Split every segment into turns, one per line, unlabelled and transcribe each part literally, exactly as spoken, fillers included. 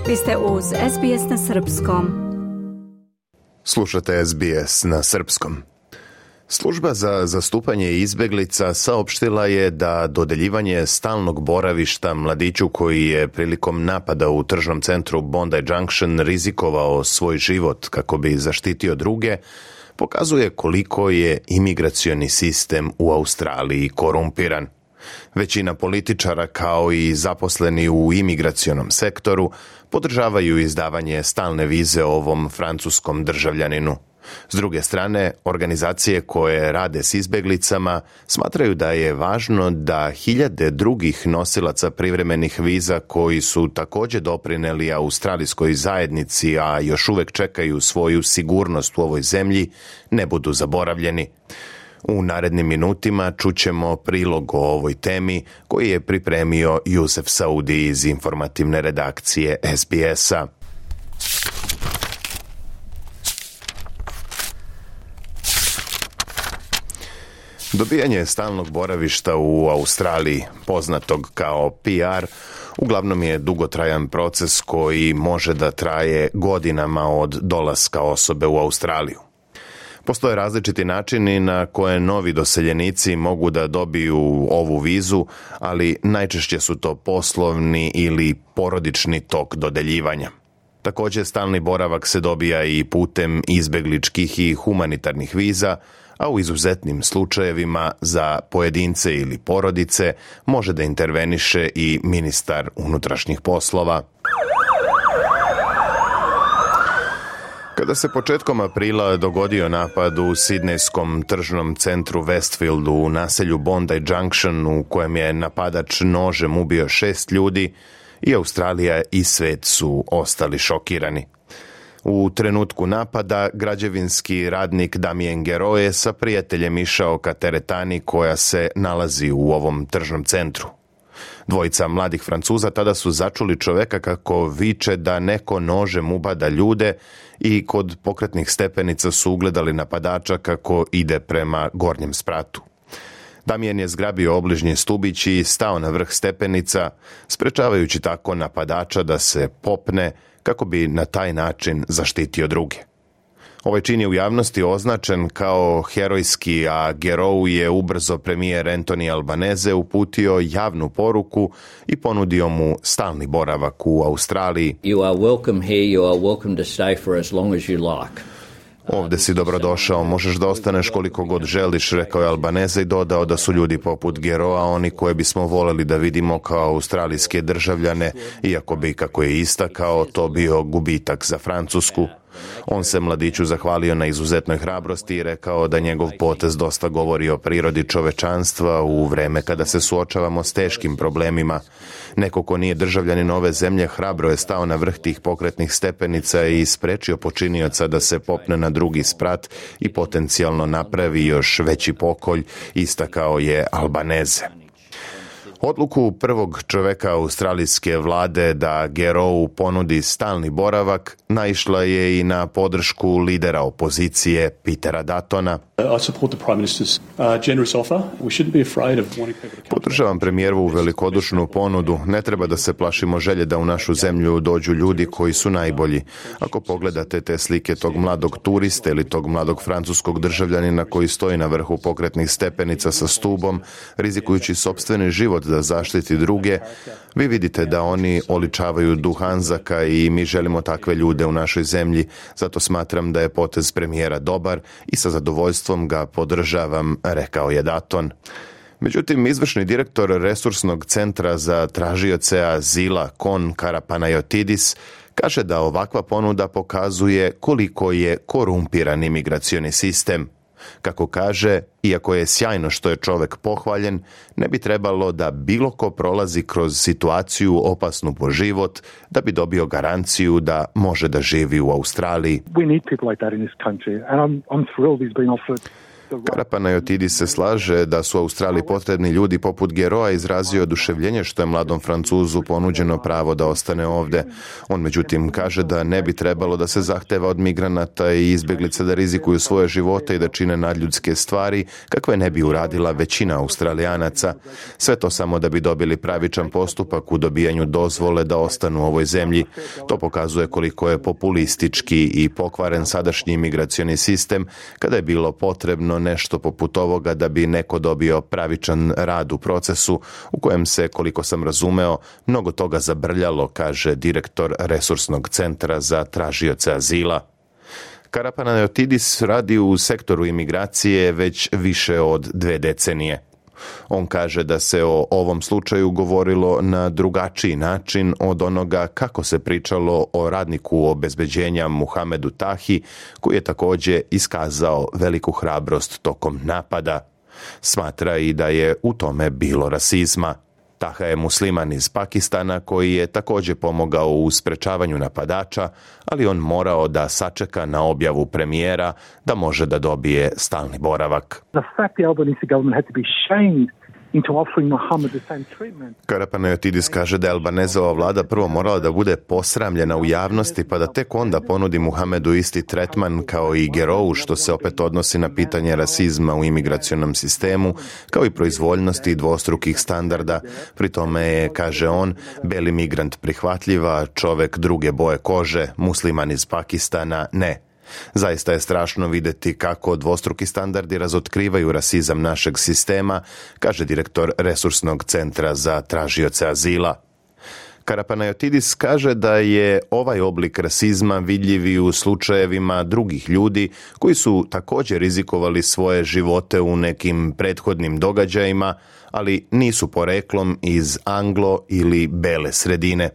Vi ste uz S B S na srpskom.
Slušate S B S na srpskom. Služba za zastupanje izbjeglica saopštila je da dodeljivanje stalnog boravišta mladiću koji je prilikom napada u tržnom centru Bondi Junction rizikovao svoj život kako bi zaštitio druge, pokazuje koliko je imigracioni sistem u Australiji korumpiran. Većina političara kao i zaposleni u imigracionom sektoru podržavaju izdavanje stalne vize ovom francuskom državljaninu. S druge strane, organizacije koje rade s izbjeglicama smatraju da je važno da hiljade drugih nosilaca privremenih viza koji su također doprineli australijskoj zajednici, a još uvijek čekaju svoju sigurnost u ovoj zemlji, ne budu zaboravljeni. U narednim minutima čućemo prilog o ovoj temi koji je pripremio Jusef Saudi iz informativne redakcije S B S-a. Dobijanje stalnog boravišta u Australiji, poznatog kao P R, uglavnom je dugotrajan proces koji može da traje godinama od dolaska osobe u Australiju. Postoje različiti načini na koje novi doseljenici mogu da dobiju ovu vizu, ali najčešće su to poslovni ili porodični tok dodeljivanja. Također stalni boravak se dobija i putem izbjegličkih i humanitarnih viza, a u izuzetnim slučajevima za pojedince ili porodice može da interveniše i ministar unutrašnjih poslova. Kada se početkom aprila dogodio napad u sidnejskom tržnom centru Westfieldu u naselju Bondi Junction u kojem je napadač nožem ubio šest ljudi, i Australija i svet su ostali šokirani. U trenutku napada građevinski radnik Damien Geroe je sa prijateljem išao ka teretani koja se nalazi u ovom tržnom centru. Dvojica mladih Francuza tada su začuli čoveka kako viče da neko nožem ubada ljude i kod pokretnih stepenica su ugledali napadača kako ide prema gornjem spratu. Damien je zgrabio obližnji stubić i stao na vrh stepenica, sprečavajući tako napadača da se popne kako bi na taj način zaštitio druge. Ovaj čin je u javnosti označen kao herojski, a Gerow je ubrzo premijer Anthony Albanese uputio javnu poruku i ponudio mu stalni boravak u Australiji.
You are welcome here, you are welcome to stay for as long as you like.
Ovdje si dobrodošao, možeš da ostaneš koliko god želiš, rekao je Albanese i dodao da su ljudi poput Geroa oni koje bismo voleli da vidimo kao australijske državljane, iako bi, kako je istakao, to bio gubitak za Francusku. On se mladiću zahvalio na izuzetnoj hrabrosti i rekao da njegov potez dosta govori o prirodi čovečanstva u vreme kada se suočavamo s teškim problemima. Neko ko nije državljanin ove zemlje hrabro je stao na vrh tih pokretnih stepenica i sprečio počinioca da se popne na drugi sprat i potencijalno napravi još veći pokolj, istakao je Albanese. Odluku prvog čoveka australijske vlade da Gerow ponudi stalni boravak naišla je i na podršku lidera opozicije Petera Duttona. Podržavam premijerovu velikodušnu ponudu. Ne treba da se plašimo želje da u našu zemlju dođu ljudi koji su najbolji. Ako pogledate te slike tog mladog turiste ili tog mladog francuskog državljanina koji stoji na vrhu pokretnih stepenica sa stubom, rizikujući sopstveni život da zaštiti druge, vi vidite da oni oličavaju duh Anzaka i mi želimo takve ljude u našoj zemlji, zato smatram da je potez premijera dobar i sa zadovoljstvom ga podržavam, rekao je Dutton. Međutim, izvršni direktor resursnog centra za tražioce azila Kon Karapanayotidis kaže da ovakva ponuda pokazuje koliko je korumpiran imigracioni sistem. Kako kaže, iako je sjajno što je čovjek pohvaljen, ne bi trebalo da bilo ko prolazi kroz situaciju opasnu po život da bi dobio garanciju da može da živi u Australiji.
We need people like that in this country and I'm I'm thrilled he's been offered.
Karapanayotidis se slaže da su Australiji potrebni ljudi poput Geroa, izrazio oduševljenje što je mladom Francuzu ponuđeno pravo da ostane ovdje. On međutim kaže da ne bi trebalo da se zahteva od migranata i izbjeglica da rizikuju svoje živote i da čine nadljudske stvari kakve ne bi uradila većina Australijanaca. Sve to samo da bi dobili pravičan postupak u dobijanju dozvole da ostanu u ovoj zemlji. To pokazuje koliko je populistički i pokvaren sadašnji imigracioni sistem kada je bilo potrebno nešto poput ovoga da bi neko dobio pravičan rad u procesu u kojem se, koliko sam razumeo, mnogo toga zabrljalo, kaže direktor Resursnog centra za tražioce azila. Karapanayotidis radi u sektoru imigracije već više od dve decenije. On kaže da se o ovom slučaju govorilo na drugačiji način od onoga kako se pričalo o radniku obezbeđenja Muhamedu Tahi, koji je također iskazao veliku hrabrost tokom napada. Smatra i da je u tome bilo rasizma. Taha je musliman iz Pakistana koji je također pomogao u sprečavanju napadača, ali on morao da sačeka na objavu premijera da može da dobije stalni boravak. Karapanayotidis kaže da je Albanezova vlada prvo morala da bude posramljena u javnosti pa da tek onda ponudi Muhamedu isti tretman kao i Gerou, što se opet odnosi na pitanje rasizma u imigracionom sistemu, kao i proizvoljnosti i dvostrukih standarda. Pri tome je, kaže on, beli migrant prihvatljiva, čovek druge boje kože, musliman iz Pakistana ne. Zaista je strašno vidjeti kako dvostruki standardi razotkrivaju rasizam našeg sistema, kaže direktor Resursnog centra za tražioce azila. Karapanayotidis kaže da je ovaj oblik rasizma vidljiv i u slučajevima drugih ljudi koji su također rizikovali svoje živote u nekim prethodnim događajima, ali nisu poreklom iz anglo ili bele sredine.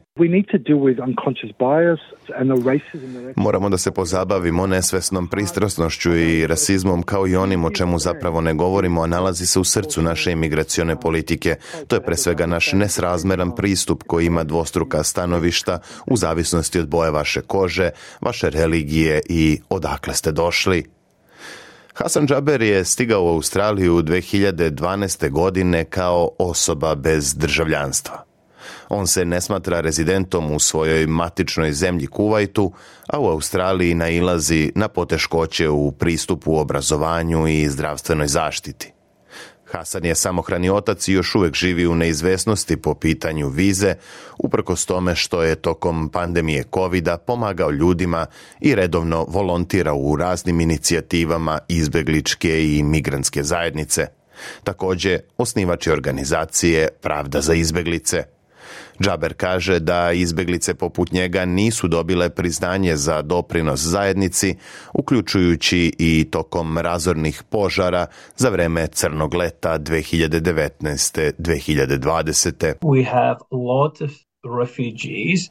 Moramo da se pozabavimo nesvesnom pristrasnošću i rasizmom kao i onim o čemu zapravo ne govorimo, a nalazi se u srcu naše imigracione politike. To je pre svega naš nesrazmeran pristup koji ima dvostruka stanovišta u zavisnosti od boje vaše kože, vaše religije i odakle ste došli. Hasan Džaber je stigao u Australiju dve hiljade dvanaeste. godine kao osoba bez državljanstva. On se ne smatra rezidentom u svojoj matičnoj zemlji Kuvajtu, a u Australiji nailazi na poteškoće u pristupu obrazovanju i zdravstvenoj zaštiti. Hasan je samohrani otac i još uvijek živi u neizvesnosti po pitanju vize, uprkos tome što je tokom pandemije kovida pomagao ljudima i redovno volontira u raznim inicijativama izbjegličke i migrantske zajednice. Također, osnivač je organizacije Pravda za izbjeglice. Džaber kaže da izbjeglice poput njega nisu dobile priznanje za doprinos zajednici, uključujući i tokom razornih požara za vreme crnog leta dve hiljade devetnaeste. dve hiljade dvadesete.
We have a lot of refugees.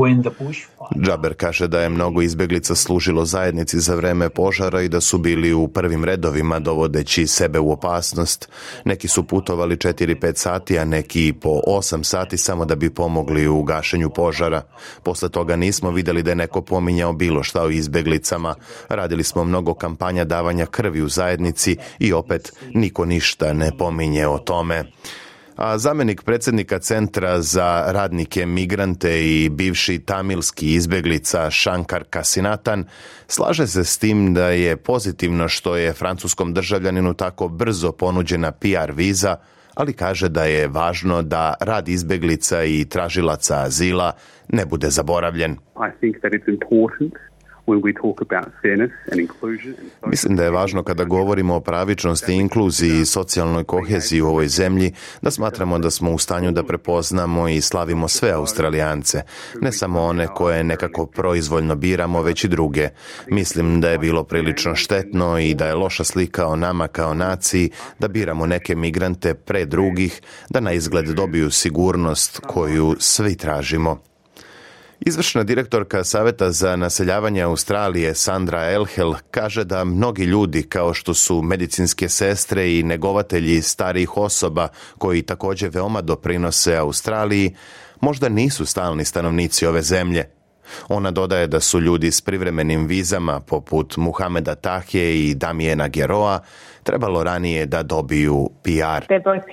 Džaber kaže da je mnogo izbjeglica služilo zajednici za vreme požara i da su bili u prvim redovima dovodeći sebe u opasnost. Neki su putovali četiri do pet sati, a neki po osam sati samo da bi pomogli u gašenju požara. Posle toga nismo vidjeli da je neko pominjao bilo šta o izbjeglicama. Radili smo mnogo kampanja davanja krvi u zajednici i opet niko ništa ne pominje o tome. A zamjenik predsjednika Centra za radnike migrante i bivši tamilski izbjeglica Shankar Kasinathan slaže se s tim da je pozitivno što je francuskom državljaninu tako brzo ponuđena P R viza, ali kaže da je važno da rad izbjeglica i tražilaca azila ne bude zaboravljen.
I think that it's important.
Mislim da je važno kada govorimo o pravičnosti, inkluziji i socijalnoj koheziji u ovoj zemlji, da smatramo da smo u stanju da prepoznamo i slavimo sve Australijance, ne samo one koje nekako proizvoljno biramo, već i druge. Mislim da je bilo prilično štetno i da je loša slika o nama kao naciji da biramo neke migrante pre drugih, da na izgled dobiju sigurnost koju svi tražimo. Izvršna direktorka Saveta za naseljavanje Australije Sandra Elhel kaže da mnogi ljudi kao što su medicinske sestre i negovatelji starijih osoba koji također veoma doprinose Australiji možda nisu stalni stanovnici ove zemlje. Ona dodaje da su ljudi s privremenim vizama poput Muhameda Tahije i Damiena Geroa trebalo ranije da dobiju P R.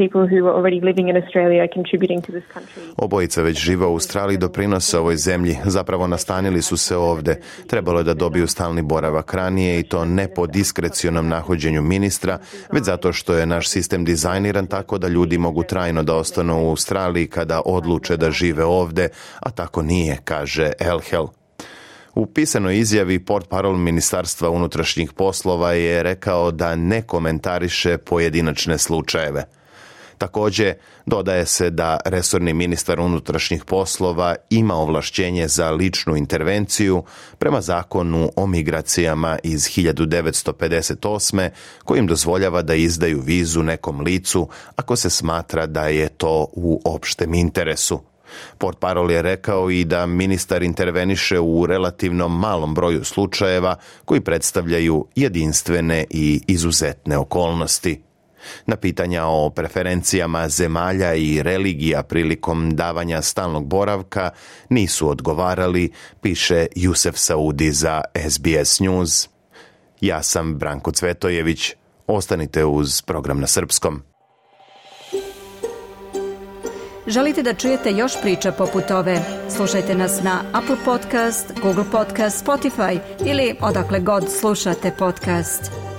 Obojica već žive u Australiji, doprinose ovoj zemlji, zapravo nastanili su se ovde. Trebalo je da dobiju stalni boravak ranije i to ne po diskrecionom nahođenju ministra, već zato što je naš sistem dizajniran tako da ljudi mogu trajno da ostanu u Australiji kada odluče da žive ovde, a tako nije, kaže Elhel. U pisanoj izjavi portparol Ministarstva unutrašnjih poslova je rekao da ne komentariše pojedinačne slučajeve. Također, dodaje se da resorni ministar unutrašnjih poslova ima ovlašćenje za ličnu intervenciju prema zakonu o migracijama iz hiljadu devetsto pedeset osme kojim dozvoljava da izdaju vizu nekom licu ako se smatra da je to u opštem interesu. Portparol je rekao i da ministar interveniše u relativno malom broju slučajeva koji predstavljaju jedinstvene i izuzetne okolnosti. Na pitanja o preferencijama zemalja i religija prilikom davanja stalnog boravka nisu odgovarali, piše Jusef Saudi za S B S News. Ja sam Branko Cvetojević. Ostanite uz program na srpskom.
Želite da čujete još priča poput ove? Slušajte nas na Apple Podcast, Google Podcast, Spotify ili odakle god slušate podcast.